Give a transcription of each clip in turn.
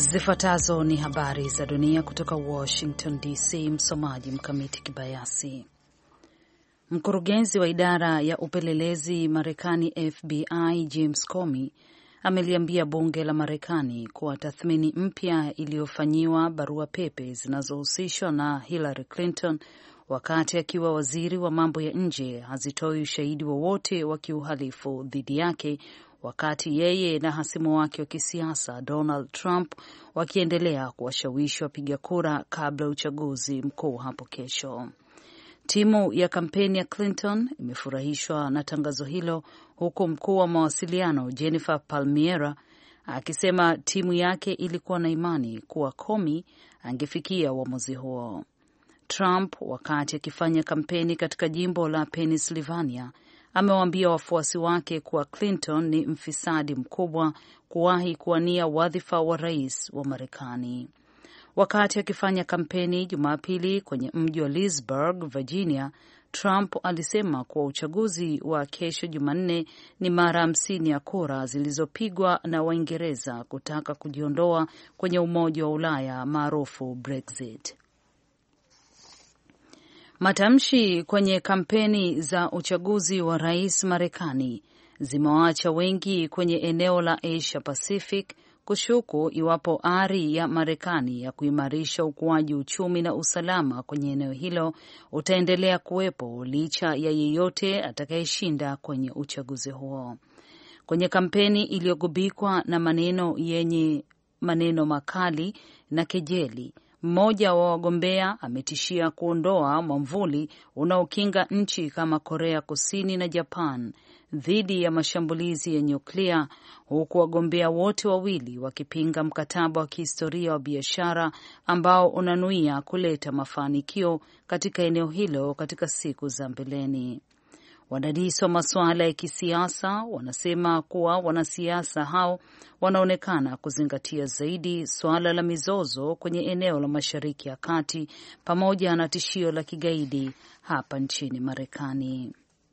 Zifuatazo ni habari za dunia kutoka Washington DC. Msomaji Mkamiti Kibayasi. Mkurugenzi wa idara ya upelelezi Marekani FBI James Comey ameliambia bunge la Marekani kuwa tathmini mpya iliyofanyiwa barua pepe zinazohusishwa na Hillary Clinton wakati akiwa waziri wa mambo ya nje hazitoi ushahidi wowote wa kiuhalifu dhidi yake, wakati yeye na hasimu wake wa kisiasa Donald Trump wakiendelea kuwashawishi wapiga kura kabla uchaguzi mkuu hapo kesho. Timu ya kampeni ya Clinton imefurahishwa na tangazo hilo, huku mkuu wa mawasiliano Jennifer Palmieri akisema timu yake ilikuwa na imani kuwa Comey angefikia uamuzi huo. Trump, wakati akifanya kampeni katika jimbo la Pennsylvania, amewaambia wafuasi wake kuwa Clinton ni mfisadi mkubwa kuwahi kuwania wadhifa wa rais wa Marekani. Wakati akifanya kampeni Jumapili kwenye mji wa Leesburg, Virginia, Trump alisema kuwa uchaguzi wa kesho Jumanne ni mara 50 ya kura zilizopigwa na Waingereza kutaka kujiondoa kwenye Umoja wa Ulaya maarufu Brexit. Matamshi kwenye kampeni za uchaguzi wa rais Marekani zimewaacha wengi kwenye eneo la Asia Pacific kushuku iwapo ari ya Marekani ya kuimarisha ukuaji uchumi na usalama kwenye eneo hilo utaendelea kuwepo licha ya yeyote atakayeshinda kwenye uchaguzi huo. Kwenye kampeni iliyogubikwa na maneno yenye maneno makali na kejeli, mmoja wa wagombea ametishia kuondoa mwamvuli unaokinga nchi kama Korea Kusini na Japan dhidi ya mashambulizi ya nyuklia, huku wagombea wote wawili wakipinga mkataba wa kihistoria wa biashara ambao unanuia kuleta mafanikio katika eneo hilo katika siku za mbeleni. Wadadisi wa masuala ya kisiasa wanasema kuwa wanasiasa hao wanaonekana kuzingatia zaidi suala la mizozo kwenye eneo la Mashariki ya Kati pamoja na tishio la kigaidi hapa nchini Marekani.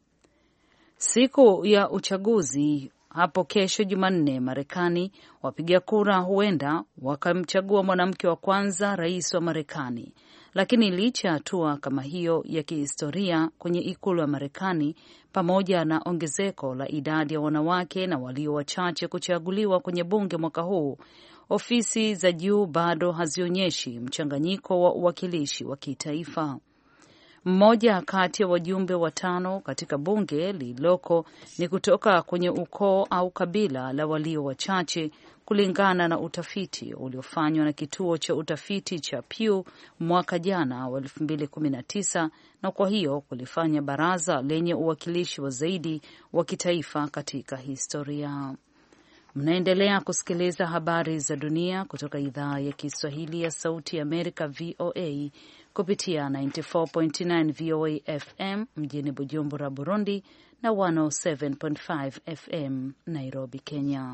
Siku ya uchaguzi hapo kesho Jumanne, Marekani, wapiga kura huenda wakamchagua mwanamke wa kwanza rais wa Marekani. Lakini licha ya hatua kama hiyo ya kihistoria kwenye ikulu ya Marekani, pamoja na ongezeko la idadi ya wanawake na walio wachache kuchaguliwa kwenye bunge mwaka huu, ofisi za juu bado hazionyeshi mchanganyiko wa uwakilishi wa kitaifa. Mmoja kati ya wajumbe 5 katika bunge lililoko ni kutoka kwenye ukoo au kabila la walio wachache, kulingana na utafiti uliofanywa na kituo cha utafiti cha Pew mwaka jana wa 2019, na kwa hiyo kulifanya baraza lenye uwakilishi wa zaidi wa kitaifa katika historia. Mnaendelea kusikiliza habari za dunia kutoka idhaa ya Kiswahili ya Sauti ya Amerika, VOA, kupitia 94.9 VOA FM mjini Bujumbura, Burundi, na 107.5 FM Nairobi, Kenya.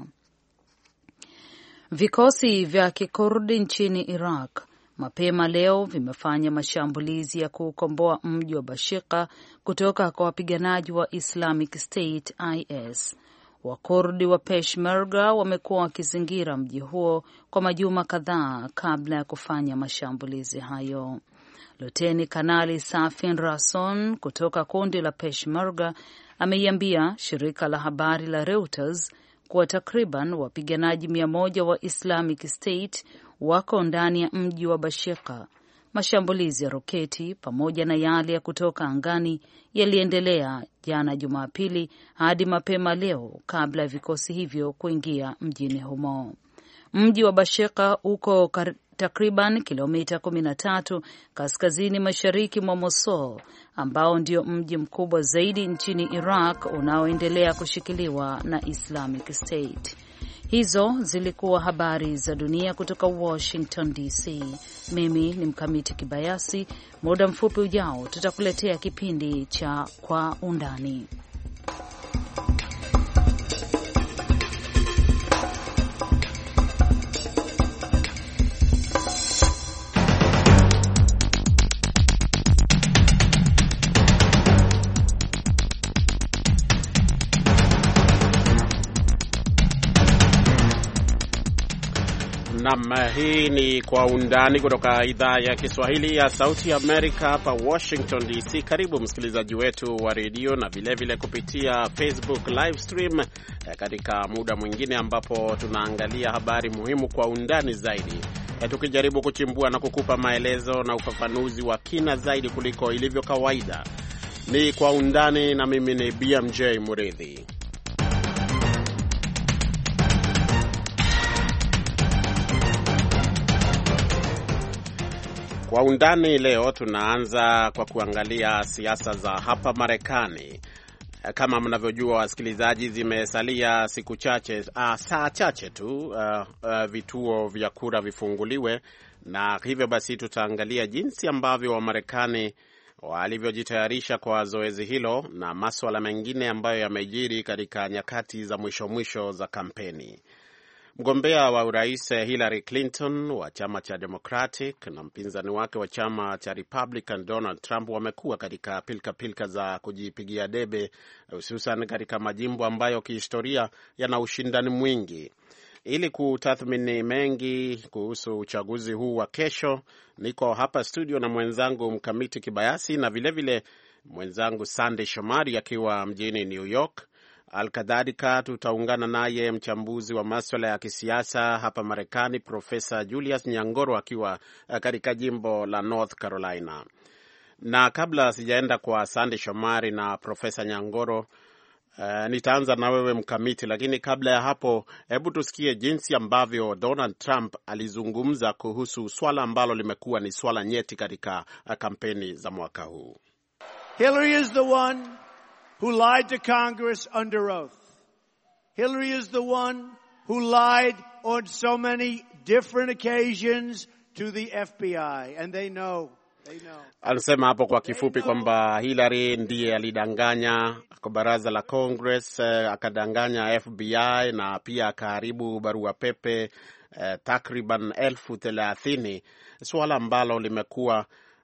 Vikosi vya Kikurdi nchini Iraq mapema leo vimefanya mashambulizi ya kuukomboa mji wa Bashika kutoka kwa wapiganaji wa Islamic State IS. Wakurdi wa Peshmerga wamekuwa wakizingira mji huo kwa majuma kadhaa kabla ya kufanya mashambulizi hayo. Luteni Kanali Safin Rason kutoka kundi la Peshmerga ameiambia shirika la habari la Reuters kuwa takriban wapiganaji 100 wa Islamic State wako ndani ya mji wa Bashika. Mashambulizi ya roketi pamoja na yale ya kutoka angani yaliendelea jana Jumapili hadi mapema leo kabla ya vikosi hivyo kuingia mjini humo. Mji wa Bashika uko takriban kilomita 13 kaskazini mashariki mwa Mosul, ambao ndio mji mkubwa zaidi nchini Iraq unaoendelea kushikiliwa na Islamic State. Hizo zilikuwa habari za dunia kutoka Washington DC. Mimi ni Mkamiti Kibayasi. Muda mfupi ujao tutakuletea kipindi cha Kwa Undani. Naam, hii ni Kwa Undani kutoka idhaa ya Kiswahili ya Sauti ya Amerika hapa Washington DC. Karibu msikilizaji wetu wa redio na vilevile kupitia Facebook live stream katika muda mwingine ambapo tunaangalia habari muhimu kwa undani zaidi, tukijaribu kuchimbua na kukupa maelezo na ufafanuzi wa kina zaidi kuliko ilivyo kawaida. Ni Kwa Undani na mimi ni BMJ Muridhi. Kwa undani leo tunaanza kwa kuangalia siasa za hapa Marekani. Kama mnavyojua wasikilizaji, zimesalia siku chache, saa chache tu vituo vya kura vifunguliwe, na hivyo basi tutaangalia jinsi ambavyo Wamarekani walivyojitayarisha kwa zoezi hilo na masuala mengine ambayo yamejiri katika nyakati za mwisho za kampeni. Mgombea wa urais Hillary Clinton wa chama cha Democratic na mpinzani wake wa chama cha Republican Donald Trump wamekuwa katika pilka za kujipigia debe, hususan katika majimbo ambayo kihistoria yana ushindani mwingi. Ili kutathmini mengi kuhusu uchaguzi huu wa kesho, niko hapa studio na mwenzangu Mkamiti Kibayasi na vilevile mwenzangu Sunday Shomari akiwa mjini New York. Alkadhalika tutaungana naye mchambuzi wa masuala ya kisiasa hapa Marekani, Profesa Julius Nyangoro akiwa katika jimbo la North Carolina. Na kabla sijaenda kwa Sunday Shomari na Profesa Nyangoro, nitaanza na wewe Mkamiti, lakini kabla ya hapo hebu tusikie jinsi ambavyo Donald Trump alizungumza kuhusu swala ambalo limekuwa ni swala nyeti katika kampeni za mwaka huu. Hillary is the one who lied to Congress under oath. Hillary is the one who lied on so many different occasions to the FBI, and they know. Alisema hapo kwa kifupi kwamba Hillary ndiye alidanganya kwa baraza la Congress, akadanganya FBI na pia akaharibu barua pepe takriban 30,000, swala ambalo limekuwa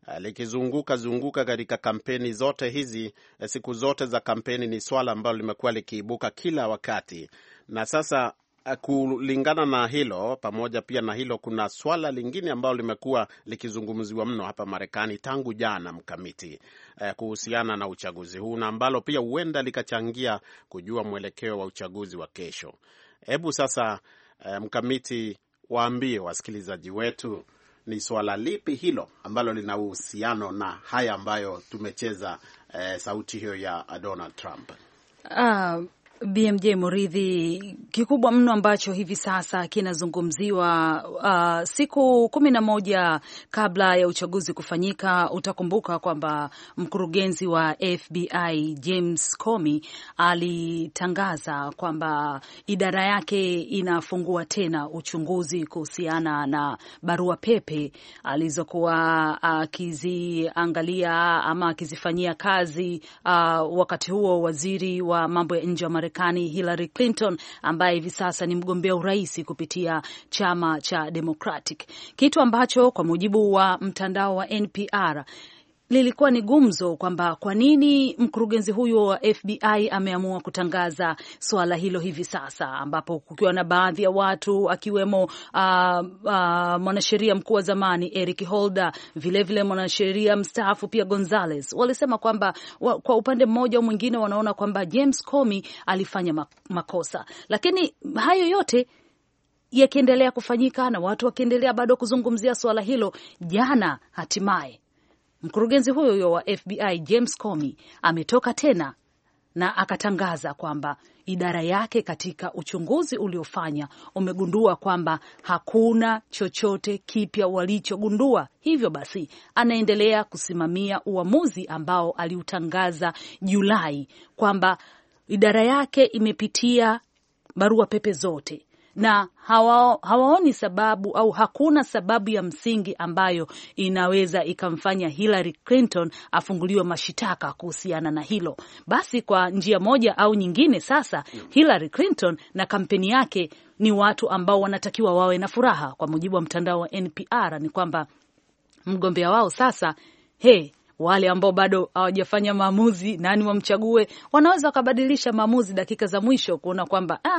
likizunguka katika kampeni zote hizi. Siku zote za kampeni ni swala ambalo limekuwa likiibuka kila wakati. Na sasa kulingana na hilo, pamoja pia na hilo, kuna swala lingine ambalo limekuwa likizungumziwa mno hapa Marekani tangu jana, Mkamiti, kuhusiana na uchaguzi huu na ambalo pia huenda likachangia kujua mwelekeo wa uchaguzi wa kesho. Hebu sasa Mkamiti, waambie wasikilizaji wetu ni swala lipi hilo ambalo lina uhusiano na haya ambayo tumecheza sauti hiyo ya Donald Trump. BMJ Muridhi, kikubwa mno ambacho hivi sasa kinazungumziwa siku 11 kabla ya uchaguzi kufanyika. Utakumbuka kwamba mkurugenzi wa FBI James Comey alitangaza kwamba idara yake inafungua tena uchunguzi kuhusiana na barua pepe alizokuwa akiziangalia ama akizifanyia kazi wakati huo waziri wa mambo ya nje wa Marekani Hillary Clinton, ambaye hivi sasa ni mgombea urais kupitia chama cha Democratic, kitu ambacho kwa mujibu wa mtandao wa NPR lilikuwa ni gumzo kwamba kwa nini mkurugenzi huyo wa FBI ameamua kutangaza swala hilo hivi sasa, ambapo kukiwa na baadhi ya watu akiwemo mwanasheria mkuu wa zamani Eric Holder, vilevile mwanasheria mstaafu pia Gonzalez, walisema kwamba kwa upande mmoja au mwingine wanaona kwamba James Comey alifanya makosa. Lakini hayo yote yakiendelea kufanyika na watu wakiendelea bado kuzungumzia swala hilo, jana hatimaye mkurugenzi huyo wa FBI James Comey ametoka tena na akatangaza kwamba idara yake katika uchunguzi uliofanya umegundua kwamba hakuna chochote kipya walichogundua. Hivyo basi anaendelea kusimamia uamuzi ambao aliutangaza Julai kwamba idara yake imepitia barua pepe zote na hawaoni sababu au hakuna sababu ya msingi ambayo inaweza ikamfanya Hillary Clinton afunguliwe mashitaka kuhusiana na hilo. Basi kwa njia moja au nyingine sasa Hillary Clinton na kampeni yake ni watu ambao wanatakiwa wawe na furaha. Kwa mujibu wa mtandao wa NPR ni kwamba mgombea wao sasa, wale ambao bado hawajafanya maamuzi nani wamchague, wanaweza wakabadilisha maamuzi dakika za mwisho kuona kwamba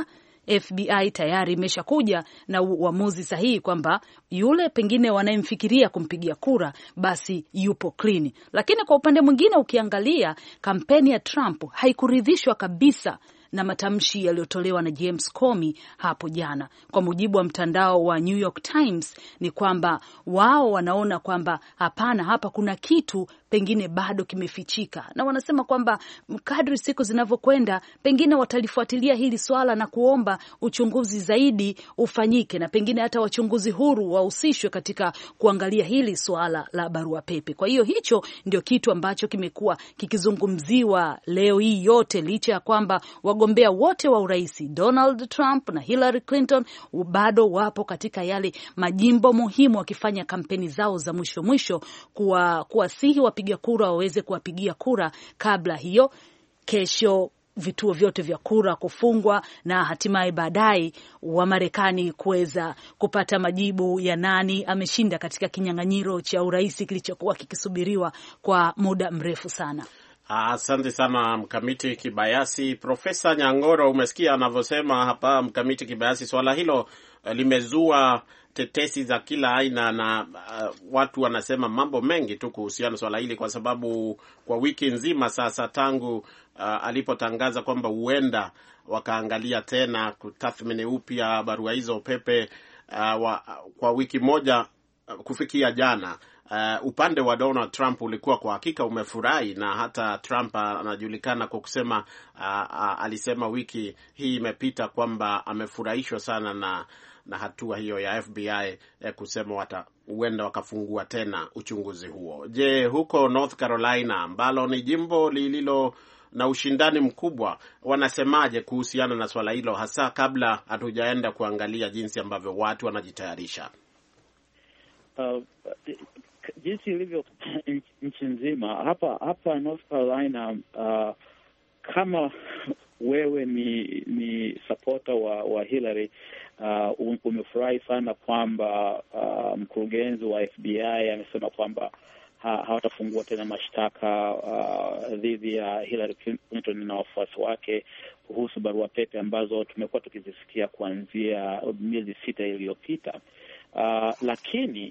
FBI tayari imeshakuja na uamuzi sahihi kwamba yule pengine wanayemfikiria kumpigia kura basi yupo clean. Lakini kwa upande mwingine ukiangalia kampeni ya Trump haikuridhishwa kabisa na matamshi yaliyotolewa na James Comey hapo jana. Kwa mujibu wa mtandao wa New York Times ni kwamba wao wanaona kwamba hapana, hapa kuna kitu pengine bado kimefichika, na wanasema kwamba kadri siku zinavyokwenda pengine watalifuatilia hili swala na kuomba uchunguzi zaidi ufanyike, na pengine hata wachunguzi huru wahusishwe katika kuangalia hili swala la barua pepe. Kwa hiyo hicho ndio kitu ambacho kimekuwa kikizungumziwa leo hii yote, licha ya kwamba wagombea wote wa urais Donald Trump na Hillary Clinton bado wapo katika yale majimbo muhimu wakifanya kampeni zao za mwisho kuwasihi wapiga kura waweze kuwapigia kura kabla hiyo kesho vituo vyote vya kura kufungwa, na hatimaye baadaye wa Marekani kuweza kupata majibu ya nani ameshinda katika kinyang'anyiro cha urais kilichokuwa kikisubiriwa kwa muda mrefu sana. Asante sana Mkamiti Kibayasi. Profesa Nyangoro, umesikia anavyosema hapa Mkamiti Kibayasi. Swala hilo limezua tetesi za kila aina na watu wanasema mambo mengi tu kuhusiana na swala hili, kwa sababu kwa wiki nzima sasa tangu alipotangaza kwamba huenda wakaangalia tena kutathmini upya barua hizo pepe kwa wiki moja kufikia jana. Upande wa Donald Trump ulikuwa kwa hakika umefurahi, na hata Trump anajulikana kwa kusema alisema wiki hii imepita kwamba amefurahishwa sana na hatua hiyo ya FBI kusema huenda wakafungua tena uchunguzi huo. Je, huko North Carolina ambalo ni jimbo lililo na ushindani mkubwa, wanasemaje kuhusiana na swala hilo, hasa kabla hatujaenda kuangalia jinsi ambavyo watu wanajitayarisha? Jinsi ilivyo nchi nzima hapa North Carolina, kama wewe ni supporter wa Hillary, umefurahi sana kwamba mkurugenzi wa FBI amesema kwamba hawatafungua tena mashtaka dhidi ya Hillary Clinton na wafuasi wake kuhusu barua pepe ambazo tumekuwa tukizisikia kuanzia miezi 6 iliyopita. Lakini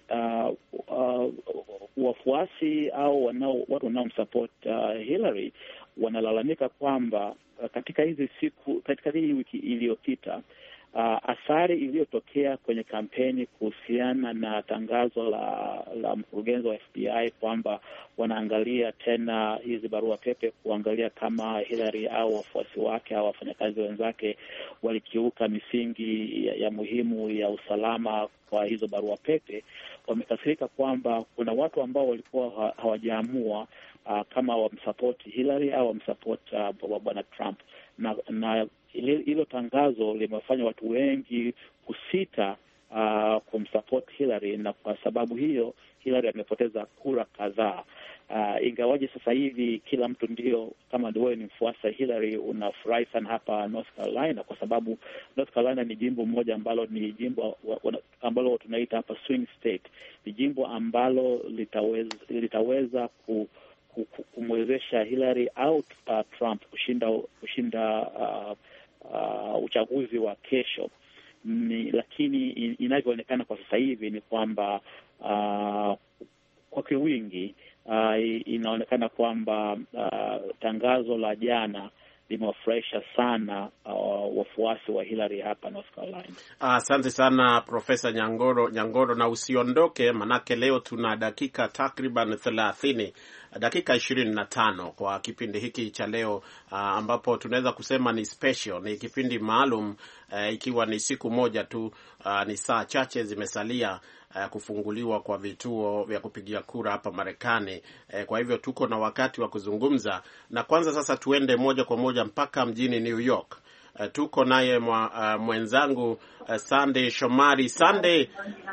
wafuasi au watu wanaomsupport Hillary wanalalamika kwamba katika hii wiki iliyopita athari iliyotokea kwenye kampeni kuhusiana na tangazo la mkurugenzi wa FBI kwamba wanaangalia tena hizi barua pepe kuangalia kama Hillary au wafuasi wake au wafanyakazi wenzake walikiuka misingi ya muhimu ya usalama kwa hizo barua pepe. Wamekasirika kwamba kuna watu ambao walikuwa hawajaamua kama wamsupport Hillary au wamsupport bwana Trump, na hilo tangazo limefanya watu wengi kusita kumsupport Hillary, na kwa sababu hiyo Hillary amepoteza kura kadhaa. Ingawaje sasa hivi kila mtu ndio, kama wewe ni mfuasi Hillary, unafurahi sana hapa North Carolina, kwa sababu North Carolina ni jimbo moja ambalo ni jimbo ambalo tunaita hapa swing state. Ni jimbo ambalo litaweza kumwezesha Hillary au Trump kushinda uchaguzi wa kesho. Lakini inavyoonekana kwa sasa hivi ni kwamba kwa kiwingi inaonekana kwamba tangazo la jana limewafurahisha sana wafuasi wa Hillary hapa North Carolina. Asante sana Profesa Nyangoro, na usiondoke, manake leo tuna dakika takriban 30, dakika 25 kwa kipindi hiki cha leo, ambapo tunaweza kusema ni special, ni kipindi maalum, ikiwa ni siku moja tu, ni saa chache zimesalia kufunguliwa kwa vituo vya kupigia kura hapa Marekani. Kwa hivyo tuko na wakati wa kuzungumza, na kwanza sasa tuende moja kwa moja mpaka mjini New York. Tuko naye mwenzangu Sunday Shomari. Sunday,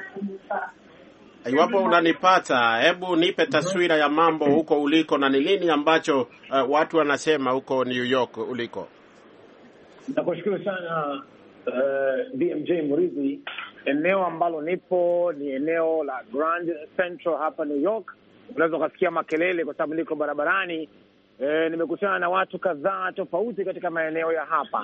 iwapo unanipata, hebu nipe taswira ya mambo huko uliko, na ni nini ambacho watu wanasema huko New York uliko. Nakushukuru sana BMJ Muridhi. Eneo ambalo nipo ni eneo la Grand Central hapa New York. Unaweza kusikia makelele kwa sababu niko barabarani. Nimekutana na watu kadhaa tofauti katika maeneo ya hapa.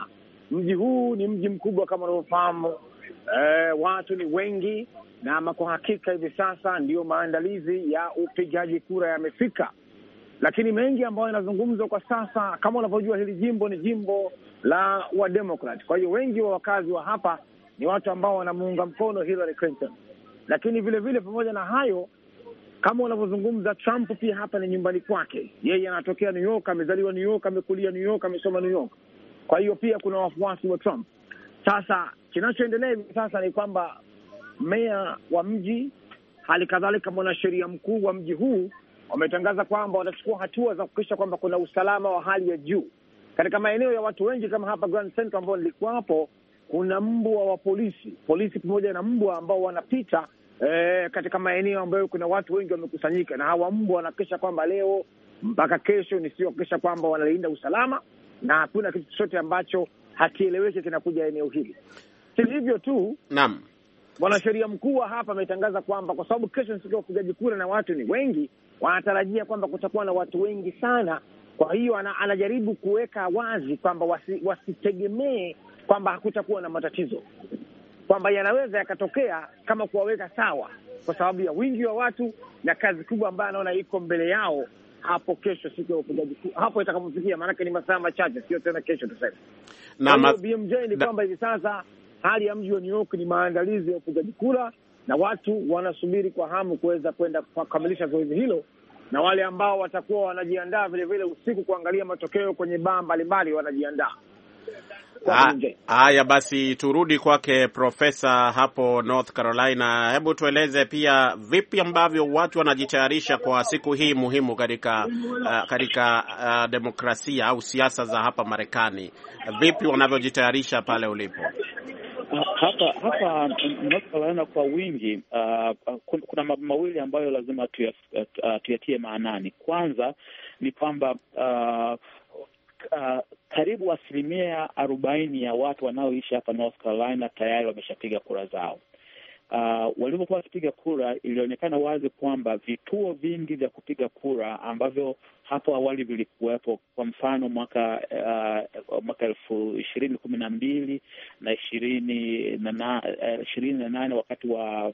Mji huu ni mji mkubwa kama unavyofahamu, watu ni wengi, na kwa hakika hivi sasa ndio maandalizi ya upigaji kura yamefika. Lakini mengi ambayo yanazungumzwa kwa sasa, kama unavyojua, hili jimbo ni jimbo la Wademokrat. Kwa hiyo wengi wa wakazi wa hapa ni watu ambao wanamuunga mkono Hillary Clinton. Lakini vile vile, pamoja na hayo, kama unavyozungumza, Trump pia hapa ni nyumbani kwake. Yeye anatokea New York, amezaliwa New York, amekulia New York, amesoma New York. Kwa hiyo pia kuna wafuasi wa Trump. Sasa kinachoendelea hivi sasa ni kwamba meya wa mji, hali kadhalika mwanasheria mkuu wa mji huu, wametangaza kwamba watachukua hatua za kuhakikisha kwamba kuna usalama wa hali ya juu katika maeneo ya watu wengi kama hapa Grand Central ambao nilikuwa hapo. Kuna mbwa wa polisi pamoja na mbwa ambao wanapita katika maeneo ambayo kuna watu wengi wamekusanyika, na hawa mbwa wanahakikisha kwamba leo mpaka kesho ni sio hakikisha kwamba wanalinda usalama, na hakuna kitu chochote ambacho hakieleweki kinakuja eneo hili. Si hivyo tu, naam, mwanasheria mkuu wa hapa ametangaza kwamba kwa sababu kesho ni siku ya upigaji kura na watu ni wengi, wanatarajia kwamba kutakuwa na watu wengi sana. Kwa hiyo anajaribu kuweka wazi kwamba wasitegemee kwamba hakutakuwa na matatizo, kwamba yanaweza yakatokea kama kuwaweka sawa, kwa sababu ya wingi wa watu na kazi kubwa ambayo anaona iko mbele yao hapo kesho, siku ya upigaji kura, hapo itakapofikia. Maanake ni masaa machache, sio tena kesho tuseme. Na BMJ ni kwamba hivi sasa hali ya mji wa New York ni maandalizi ya upigaji kura, na watu wanasubiri kwa hamu kuweza kwenda kukamilisha zoezi hilo, na wale ambao watakuwa wanajiandaa vile vile usiku kuangalia matokeo kwenye baa mbalimbali wanajiandaa. Haya, basi turudi kwake Profesa hapo North Carolina. Hebu tueleze pia vipi ambavyo watu wanajitayarisha kwa siku hii muhimu katika demokrasia au siasa za hapa Marekani. Vipi wanavyojitayarisha pale ulipo? Hapa North Carolina kwa wingi, kuna mambo mawili ambayo lazima tuyatie maanani. Kwanza ni kwamba karibu 40% ya watu wanaoishi hapa North Carolina tayari wameshapiga kura zao. Walipokuwa wakipiga kura, ilionekana wazi kwamba vituo vingi vya kupiga kura ambavyo hapo awali vilikuwepo, kwa mfano mwaka 2012 na 2028 wakati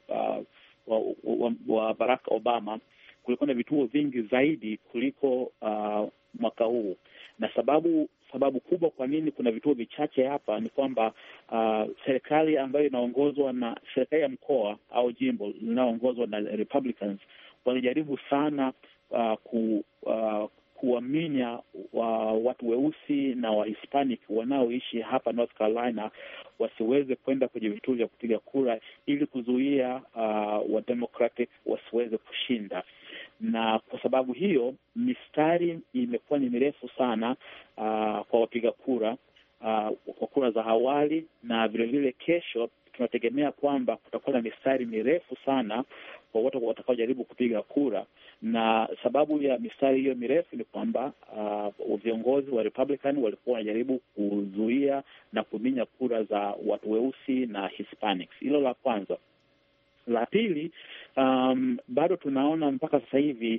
wa Barack Obama, kulikuwa na vituo vingi zaidi kuliko mwaka huu. Na sababu kubwa kwa nini kuna vituo vichache hapa ni kwamba serikali ambayo inaongozwa na serikali ya mkoa au jimbo linaoongozwa na Republicans walijaribu sana kuwaminya watu weusi na wa Hispanic wanaoishi hapa North Carolina wasiweze kwenda kwenye vituo vya kupiga kura ili kuzuia wa Democratic wasiweze kushinda. Na kwa sababu hiyo mistari imekuwa ni mirefu sana kwa wapiga kura kwa kura za awali, na vile vile kesho tunategemea kwamba kutakuwa na mistari mirefu sana kwa watu watakaojaribu kupiga kura. Na sababu ya mistari hiyo mirefu ni kwamba viongozi wa Republican walikuwa wanajaribu kuzuia na kuminya kura za watu weusi na Hispanics. Hilo la kwanza. La pili, bado tunaona mpaka sasa hivi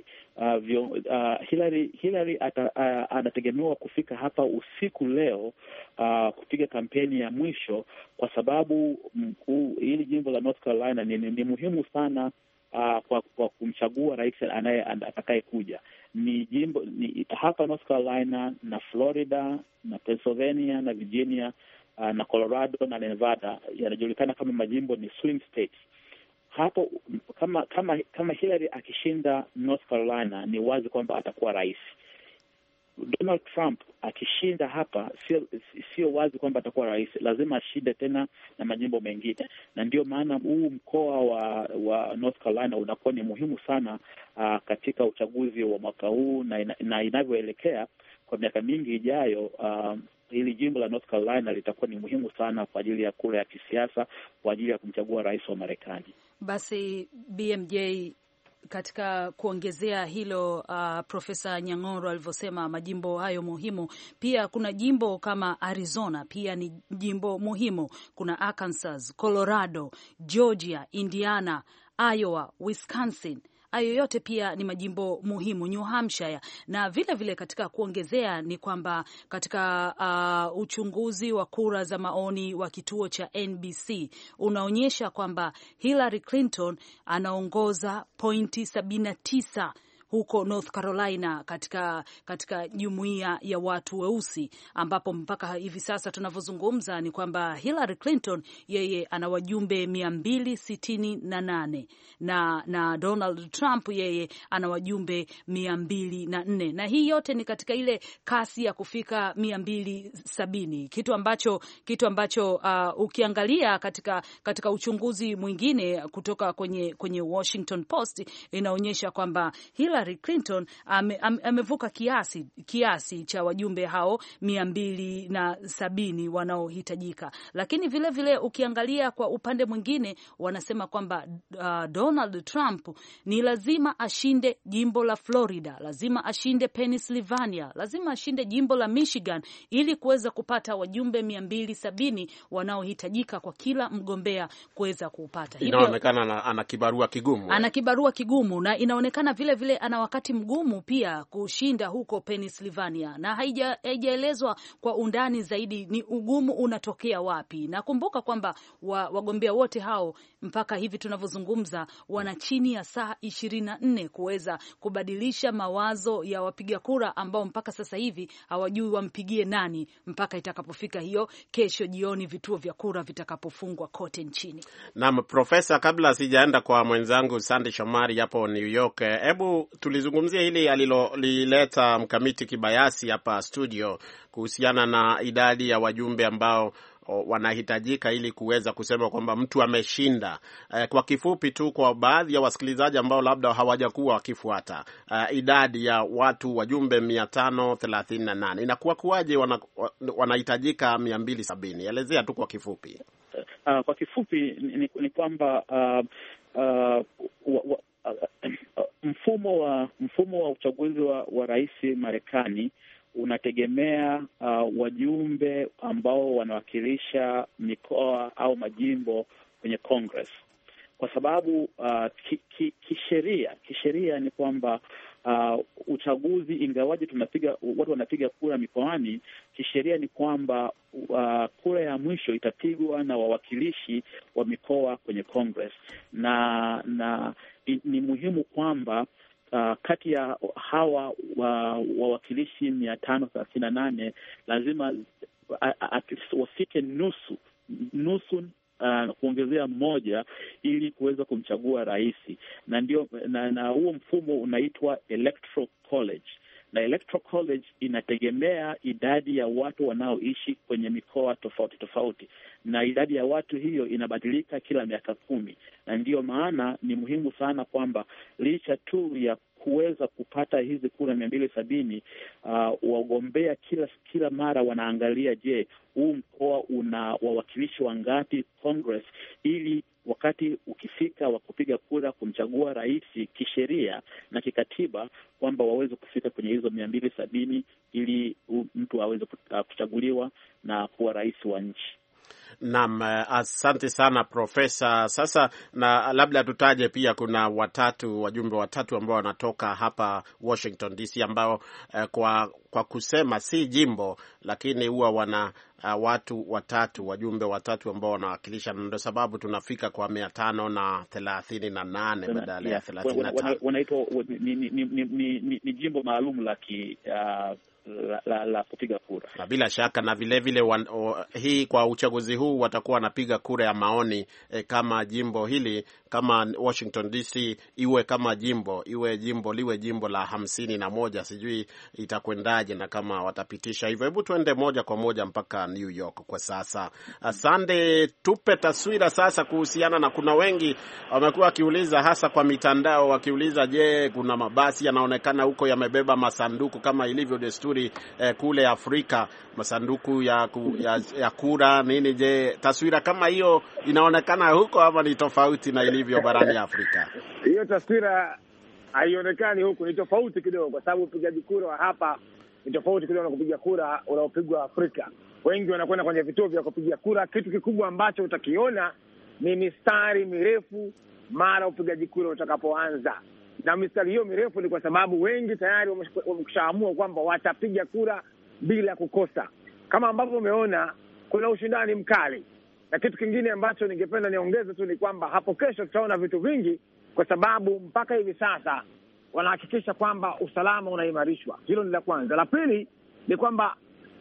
Hillary anategemewa kufika hapa usiku leo kupiga kampeni ya mwisho, kwa sababu hili jimbo la North Carolina ni muhimu sana kwa kumchagua rais atakayekuja. Ni jimbo hapa North Carolina na Florida na Pennsylvania na Virginia na Colorado na Nevada yanajulikana kama majimbo ni swing states. Hapo kama Hillary akishinda North Carolina, ni wazi kwamba atakuwa rais. Donald Trump akishinda hapa, sio wazi kwamba atakuwa rais, lazima ashinde tena na majimbo mengine. Na ndio maana huu mkoa wa North Carolina unakuwa ni muhimu sana katika uchaguzi wa mwaka huu na inavyoelekea kwa miaka mingi ijayo. Hili jimbo la North Carolina litakuwa ni muhimu sana kwa ajili ya kura ya kisiasa, kwa ajili ya kumchagua rais wa Marekani. Basi BMJ, katika kuongezea hilo, Profesa Nyang'oro alivyosema majimbo hayo muhimu, pia kuna jimbo kama Arizona pia ni jimbo muhimu. Kuna Arkansas, Colorado, Georgia, Indiana, Iowa, Wisconsin, hayo yote pia ni majimbo muhimu, New Hampshire. Na vile katika kuongezea ni kwamba katika uchunguzi wa kura za maoni wa kituo cha NBC unaonyesha kwamba Hillary Clinton anaongoza pointi 79 huko North Carolina katika jumuiya ya watu weusi, ambapo mpaka hivi sasa tunavyozungumza ni kwamba Hillary Clinton yeye ana wajumbe 268 na Donald Trump yeye ana wajumbe 204, na hii yote ni katika ile kasi ya kufika 270, kitu ambacho ukiangalia katika uchunguzi mwingine kutoka kwenye Washington Post inaonyesha kwamba Hillary Clinton amevuka kiasi cha wajumbe hao 270 wanaohitajika. Lakini vile ukiangalia kwa upande mwingine wanasema kwamba Donald Trump ni lazima ashinde jimbo la Florida, lazima ashinde Pennsylvania, lazima ashinde jimbo la Michigan ili kuweza kupata wajumbe 270 wanaohitajika kwa kila mgombea kuweza kupata. Inaonekana ana kibarua kigumu. Ana kibarua kigumu, na inaonekana vile ana wakati mgumu pia kushinda huko Pennsylvania, na haijaelezwa kwa undani zaidi ni ugumu unatokea wapi. Na kumbuka kwamba wagombea wote hao mpaka hivi tunavyozungumza wana chini ya saa 24 kuweza kubadilisha mawazo ya wapiga kura ambao mpaka sasa hivi hawajui wampigie nani mpaka itakapofika hiyo kesho jioni vituo vya kura vitakapofungwa kote nchini. Naam, Profesa, kabla sijaenda kwa mwenzangu Sandy Shomari hapo New York, hebu tulizungumzia hili alilolileta Mkamiti Kibayasi hapa studio kuhusiana na idadi ya wajumbe ambao wanahitajika ili kuweza kusema kwamba mtu ameshinda. Kwa kifupi tu, kwa baadhi ya wasikilizaji ambao labda hawajakuwa wakifuata, idadi ya watu wajumbe 538 inakuwa kuwaje wanahitajika 270? Elezea tu kwa kifupi. Kwa kifupi ni kwamba mfumo wa uchaguzi wa rais Marekani unategemea wajumbe ambao wanawakilisha mikoa au majimbo kwenye Congress, kwa sababu kisheria ni kwamba uchaguzi, ingawaje watu wanapiga kura mikoani, kisheria ni kwamba kura ya mwisho itapigwa na wawakilishi wa mikoa kwenye Congress, na ni muhimu kwamba kati ya hawa wawakilishi 538 lazima wafike nusu kuongezea mmoja ili kuweza kumchagua rais, na huo mfumo unaitwa Electoral College, na Electoral College inategemea idadi ya watu wanaoishi kwenye mikoa tofauti, na idadi ya watu hiyo inabadilika kila miaka 10, na ndiyo maana ni muhimu sana kwamba licha tu ya kuweza kupata hizi kura 270, wagombea kila mara wanaangalia, je, huu mkoa una wawakilishi wangapi Congress, ili wakati ukifika wa kupiga kura kumchagua rais kisheria na kikatiba kwamba waweze kufika kwenye hizo 270 ili mtu aweze kuchaguliwa na kuwa rais wa nchi. Naam, asante sana Profesa. Sasa na labda tutaje pia kuna wajumbe watatu ambao wanatoka hapa Washington DC ambao kwa kusema si jimbo, lakini huwa wana wajumbe watatu ambao wanawakilisha, na ndio sababu tunafika kwa 538 badala ya 35. Wanaitwa ni jimbo maalum la kupiga kura. Na bila shaka na vile hii kwa uchaguzi huu watakuwa wanapiga kura ya maoni kama jimbo hili, kama Washington DC iwe kama jimbo, liwe jimbo la 51, sijui itakwendaje na kama watapitisha hivyo. Hebu tuende moja kwa moja mpaka New York kwa sasa. Asante, tupe taswira sasa kuhusiana na, kuna wengi wamekuwa wakiuliza hasa kwa mitandao wakiuliza, je, kuna mabasi yanaonekana huko yamebeba masanduku kama ilivyo desturi kule Afrika, masanduku ya kura nini? Je, taswira kama hiyo inaonekana huko ama ni tofauti na ilivyo barani Afrika? Hiyo taswira haionekani huko, ni tofauti kidogo, kwa sababu upigaji kura wa hapa ni tofauti kidogo na kupiga kura unaopigwa Afrika. Wengi wanakwenda kwenye vituo vya kupiga kura, kitu kikubwa ambacho utakiona ni mistari mirefu mara upigaji kura utakapoanza. na mistari hiyo mirefu ni kwa sababu wengi tayari wameshaamua kwamba watapiga kura bila kukosa. Kama ambavyo umeona kuna ushindani mkali, na kitu kingine ambacho ningependa niongeze tu ni kwamba hapo kesho tutaona vitu vingi, kwa sababu mpaka hivi sasa wanahakikisha kwamba usalama unaimarishwa. Hilo ni la kwanza. La pili ni kwamba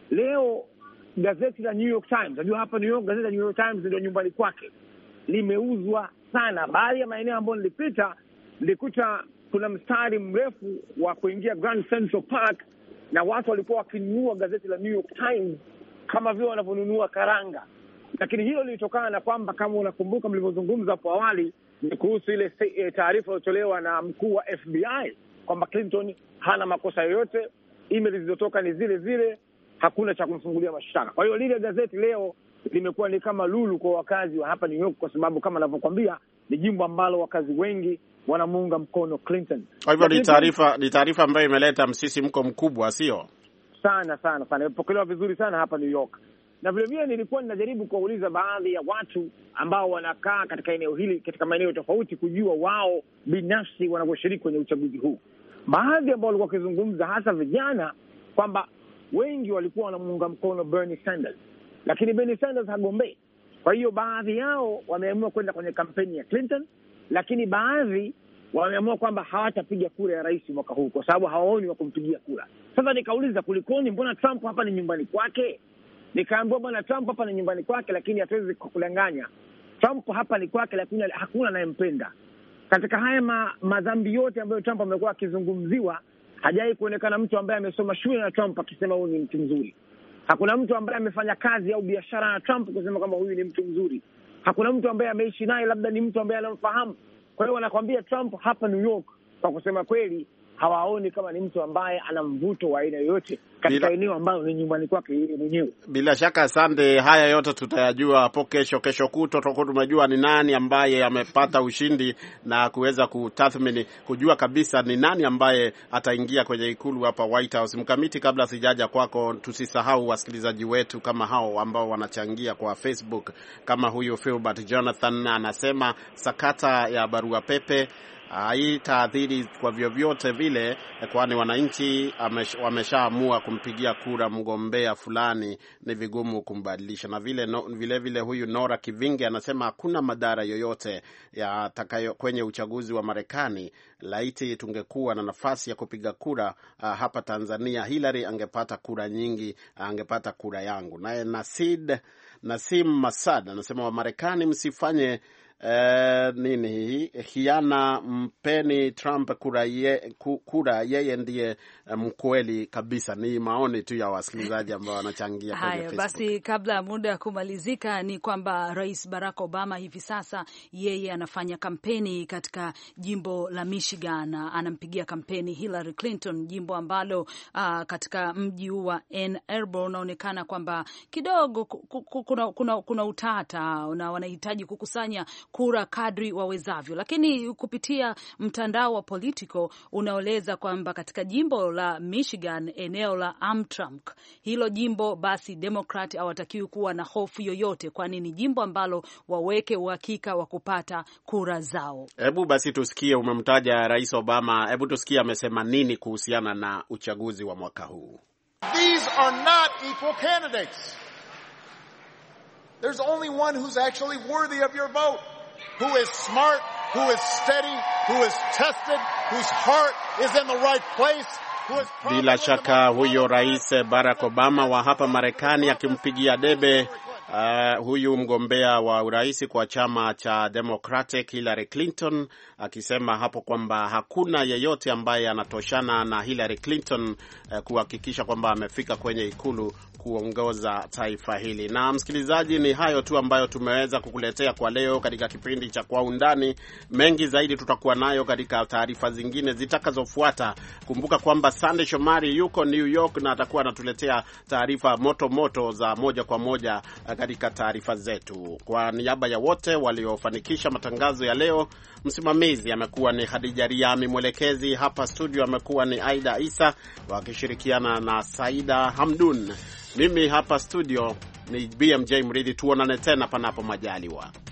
leo gazeti la New York Times, najua hapa New York gazeti la New York Times ndio nyumbani kwake, limeuzwa sana. Baadhi ya maeneo ambayo nilipita nilikuta kuna mstari mrefu wa kuingia Grand Central Park, na watu walikuwa wakinunua gazeti la New York Times kama vile wanavyonunua karanga. Lakini hilo lilitokana na kwamba, kama unakumbuka mlivyozungumza hapo awali, ni kuhusu ile taarifa iliyotolewa na mkuu wa FBI kwamba Clinton hana makosa yoyote, email zilizotoka ni zile zile, hakuna cha kumfungulia mashtaka. Kwa hiyo lile gazeti leo limekuwa ni kama lulu kwa wakazi wa hapa New York, kwa sababu kama ninavyokuambia ni jimbo ambalo wakazi wengi wanamuunga mkono Clinton. Kwa hivyo ni taarifa ambayo imeleta msisimko mkubwa, sio? Sana. Imepokelewa vizuri sana hapa New York. Na vile vile nilikuwa ninajaribu kuwauliza baadhi ya watu ambao wanakaa katika eneo hili, katika maeneo tofauti, kujua wao binafsi wanavyoshiriki kwenye uchaguzi huu. Baadhi ambao walikuwa wakizungumza, hasa vijana, kwamba wengi walikuwa wanamuunga mkono Bernie Sanders, lakini Bernie Sanders hagombei. Kwa hiyo baadhi yao wameamua kwenda kwenye kampeni ya Clinton, lakini baadhi wameamua kwamba hawatapiga kura ya rais mwaka huu kwa sababu hawaoni wa kumpigia kura. Sasa nikauliza, kulikoni? Mbona Trump hapa ni nyumbani kwake? Nikaambiwa bwana, Trump hapa ni nyumbani kwake, lakini hatuwezi kukudanganya. Trump hapa ni kwake, lakini hakuna anayempenda. Katika haya madhambi yote ambayo Trump amekuwa akizungumziwa, hajawahi kuonekana mtu ambaye amesoma shule na Trump akisema huyu ni mtu mzuri. Hakuna mtu ambaye amefanya kazi au biashara na Trump kusema kama huyu ni mtu mzuri. Hakuna mtu ambaye ameishi naye, labda ni mtu ambaye anamfahamu. Kwa hiyo wanakwambia Trump hapa New York, kwa kusema kweli, hawaoni kama ni mtu ambaye ana mvuto wa aina yoyote katika eneo ambalo ni nyumbani kwake yeye mwenyewe. Bila shaka Sande, haya yote tutayajua hapo kesho kutwa, tutakuwa tumejua ni nani ambaye amepata ushindi na kuweza kutathmini, kujua kabisa ni nani ambaye ataingia kwenye ikulu hapa White House. Mkamiti, kabla sijaja kwako, tusisahau wasikilizaji wetu kama hao ambao wanachangia kwa Facebook, kama huyu Philbert Jonathan anasema sakata ya barua pepe haitaathiri kwa vyovyote vile, kwani wananchi wameshaamua kumpigia kura mgombea fulani, ni vigumu kumbadilisha. Na vile huyu Nora Kivinge anasema hakuna madhara yoyote yatakayo kwenye uchaguzi wa Marekani. Laiti tungekuwa na nafasi ya kupiga kura hapa Tanzania, Hillary angepata kura nyingi, angepata kura yangu. Naye Nasim Masad anasema, wa Marekani msifanye hiana, mpeni Trump kura, yeye ndiye mkweli kabisa. Ni maoni tu ya wasikilizaji ambao wanachangia kwenye Facebook. Basi kabla muda ya kumalizika, ni kwamba Rais Barack Obama hivi sasa yeye anafanya kampeni katika jimbo la Michigan, anampigia kampeni Hillary Clinton, jimbo ambalo katika mji wa Ann Arbor unaonekana kwamba kidogo kuna utata na wanahitaji kukusanya kura kadri wawezavyo, lakini kupitia mtandao wa Politico unaeleza kwamba katika jimbo la Michigan, eneo la Amtrak, hilo jimbo, basi Democrat hawatakiwi kuwa na hofu yoyote, kwani ni jimbo ambalo waweke uhakika wa kupata kura zao. Hebu basi tusikie, umemtaja Rais Obama, hebu tusikie amesema nini kuhusiana na uchaguzi wa mwaka huu. These are not equal candidates. There's only one who's actually worthy of your vote. Who is smart, who is steady, who is tested, whose heart is in the right place. Bila shaka huyo Rais Barack Obama wa hapa Marekani akimpigia debe huyu mgombea wa urais kwa chama cha Democratic Hillary Clinton, akisema hapo kwamba hakuna yeyote ambaye anatoshana na Hillary Clinton kuhakikisha kwamba amefika kwenye ikulu kuongoza taifa hili. Na msikilizaji, ni hayo tu ambayo tumeweza kukuletea kwa leo katika kipindi cha Kwa Undani. Mengi zaidi tutakuwa nayo katika taarifa zingine zitakazofuata. Kumbuka kwamba Sunday Shomari yuko New York na atakuwa anatuletea taarifa moto za moja kwa moja katika taarifa zetu. Kwa niaba ya wote waliofanikisha matangazo ya leo, msimamizi amekuwa ni Khadija Riami, mwelekezi hapa studio amekuwa ni Aida Isa, wakishirikiana na Saida Hamdun. Mimi hapa studio ni BMJ Mridhi. Tuonane tena panapo majaliwa.